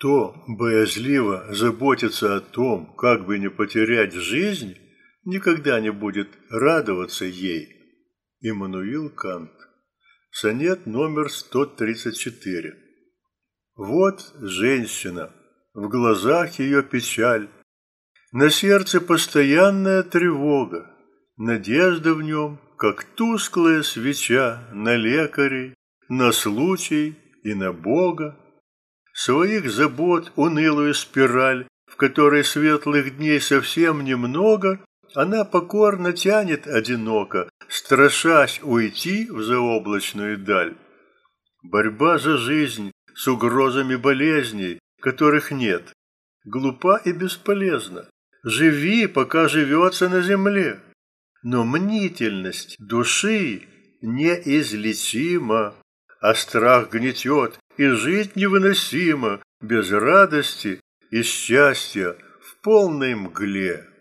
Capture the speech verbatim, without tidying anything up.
Кто боязливо заботится о том, как бы не потерять жизнь, никогда не будет радоваться ей. Иммануил Кант. Сонет номер сто тридцать четыре. Вот женщина, в глазах ее печаль, на сердце постоянная тревога, надежда в нем, как тусклая свеча на лекарей, на случай и на Бога. Своих забот унылую спираль, в которой светлых дней совсем немного, она покорно тянет одиноко, страшась уйти в заоблачную даль. Борьба за жизнь с угрозами болезней, которых нет, глупа и бесполезна. Живи, пока живется на земле. Но мнительность души неизлечима, а страх гнетет, и жить невыносимо без радости и счастья в полной мгле.